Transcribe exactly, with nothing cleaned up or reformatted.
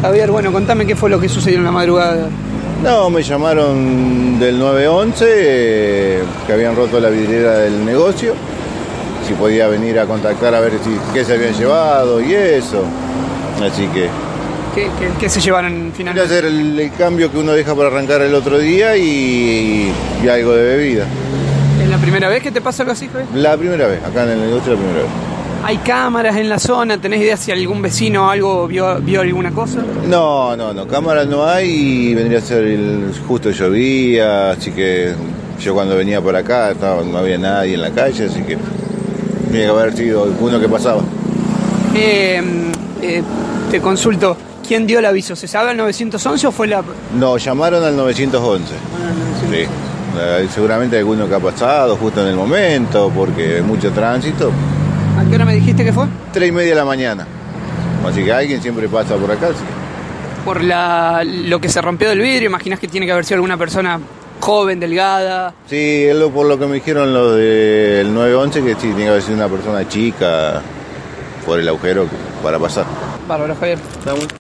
Javier, bueno, contame qué fue lo que sucedió en la madrugada. No, me llamaron del nueve once, eh, que habían roto la vidriera del negocio, si podía venir a contactar a ver si, qué se habían llevado y eso. Así que... ¿Qué, qué, qué se llevaron finalmente? Voy a hacer el, el cambio que uno deja para arrancar el otro día y, y algo de bebida. ¿Es la primera vez que te pasa algo así, Javier? La primera vez, acá en el negocio la primera vez. ¿Hay cámaras en la zona? ¿Tenés idea si algún vecino o algo vio, vio alguna cosa? No, no, no, cámaras no hay y vendría a ser el, justo llovía, así que yo cuando venía por acá estaba, no había nadie en la calle, así que tenía que haber sido uno que pasaba. Eh, eh, te consulto, ¿quién dio el aviso? ¿Se sabe el nueve once o fue la...? No, llamaron al nueve once. Ah, Sí, eh, seguramente alguno que ha pasado justo en el momento, porque hay mucho tránsito. ¿A qué hora me dijiste que fue? Tres y media de la mañana. Así que alguien siempre pasa por acá. Sí. Por la, lo que se rompió del vidrio, ¿imaginás que tiene que haber sido alguna persona joven, delgada? Sí, es lo, por lo que me dijeron los del nueve once, que sí, tiene que haber sido una persona chica por el agujero para pasar. Bárbaro, Javier. Estamos...